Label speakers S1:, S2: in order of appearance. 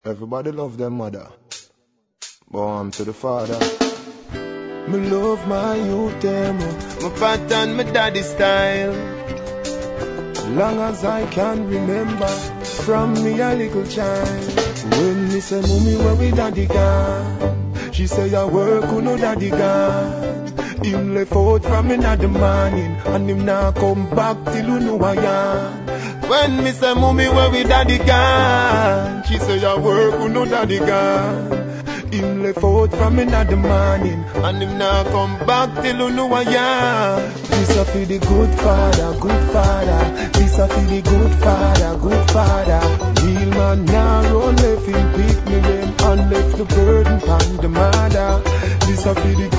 S1: Everybody love their mother, but I'm to the father. Me love my youth, them, my pattern, my daddy style. Long as I can remember, from me a little child. When me say, mommy, where we daddy gone? She say, I work, who no daddy gone? Him left out from me in the morning, and him now come back till you know I am. When me say, mommy, where we daddy gone? She say, I work, who no daddy gone? Him left out from me in the morning, and him now come back till you know I am. This a for the good father, good father. This a for the good father, good father. Real man now run left him pick me them and left the burden on the mother. This a for the